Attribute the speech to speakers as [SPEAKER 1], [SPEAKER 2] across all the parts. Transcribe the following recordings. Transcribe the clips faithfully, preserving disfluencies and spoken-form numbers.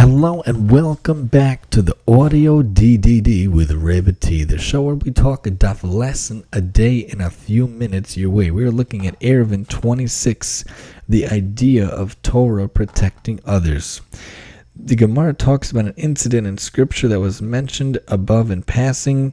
[SPEAKER 1] Hello and welcome back to the Audio D D D with Reb T, the show where we talk a daf lesson a day in a few minutes your way. We are looking at Eruvin twenty-six, the idea of Torah protecting others. The Gemara talks about an incident in scripture that was mentioned above in passing.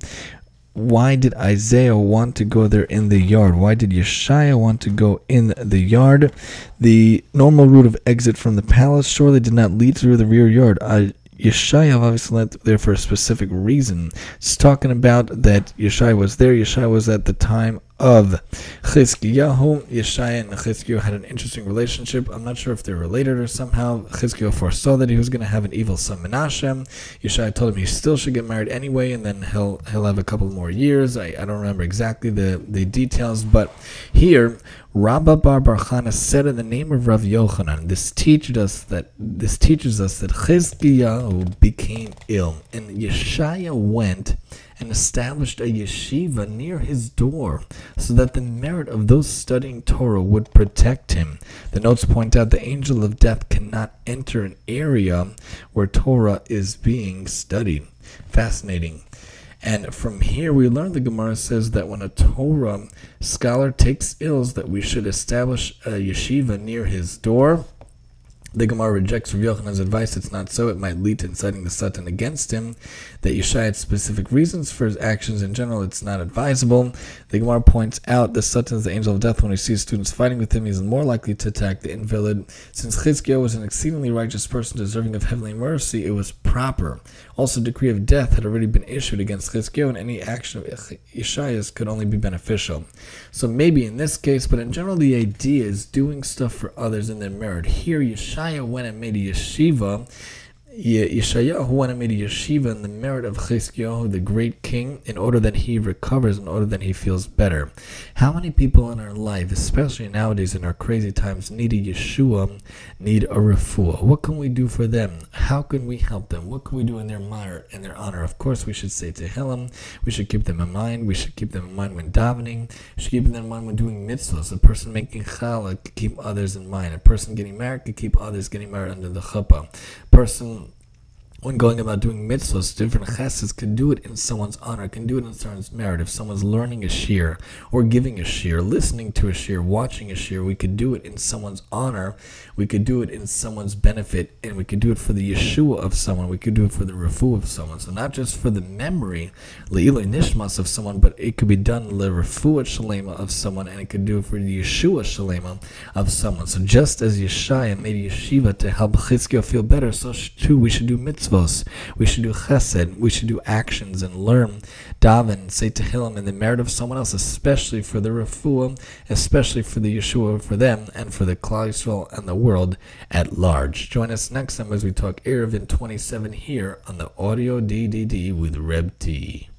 [SPEAKER 1] Why did Isaiah want to go there in the yard? Why did Yeshaya want to go in the yard? The normal route of exit from the palace surely did not lead through the rear yard. Uh, Yeshaya obviously went there for a specific reason. It's talking about that Yeshaya was there. Yeshaya was at the time of Chizkiyahu. Yeshaya and Chizkiyahu had an interesting relationship. I'm not sure if they're related or somehow. Chizkiyahu foresaw that he was going to have an evil son, Menashe. Yeshaya told him he still should get married anyway, and then he'll he'll have a couple more years. I, I don't remember exactly the, the details, but here Rabba bar Bar Chana said in the name of Rav Yochanan, this teaches us that this teaches us that Chizkiyahu became ill, and Yeshaya went and established a yeshiva near his door so that the merit of those studying Torah would protect him. The notes point out the angel of death cannot enter an area where Torah is being studied. Fascinating. And from here we learn, the Gemara says that when a Torah scholar takes ills, that we should establish a yeshiva near his door. The Gemara rejects Rav Yochanan's advice. It's not so. It might lead to inciting the Satan against him. That Yeshaya had specific reasons for his actions in general. It's not advisable. The Gemara points out the Satan is the angel of death. When he sees students fighting with him, he's more likely to attack the invalid. Since Chizkiyahu was an exceedingly righteous person deserving of heavenly mercy, it was proper. Also, decree of death had already been issued against Chizkiyahu, and any action of Yeshaya's could only be beneficial. So maybe in this case, but in general, the idea is doing stuff for others in their merit. Here, Yeshaya went and made a yeshiva. Yeshayahu went and made a yeshiva in the merit of Chizkiyahu, the great king, in order that he recovers, in order that he feels better. How many people in our life, especially nowadays in our crazy times, need a Yeshua, need a refuah? What can we do for them? How can we help them? What can we do in their honor? In their honor, of course, we should say Tehillim. We should keep them in mind. We should keep them in mind when davening. We should keep them in mind when doing mitzvahs. A person making challah could keep others in mind. A person getting married could keep others getting married under the chuppah. A person, when going about doing mitzvahs, different cheseds, can do it in someone's honor, can do it in someone's merit. If someone's learning a shir, or giving a shir, listening to a shir, watching a shir, we could do it in someone's honor, we could do it in someone's benefit, and we could do it for the Yeshua of someone, we could do it for the refuah of someone. So not just for the memory, le'iloi nishmas of someone, but it could be done le'refuah shalema of someone, and it could do it for the Yeshua shalema of someone. So just as Yeshaya made a yeshiva to help Chizkiyahu feel better, so too we should do mitzvahs. We should do chesed, we should do actions and learn, daven, say Tehillim in the merit of someone else, especially for the refuah, especially for the Yeshua, for them, and for the Klal Yisrael and the world at large. Join us next time as we talk Eruvin twenty-seven here on the Audio D D D with Reb T.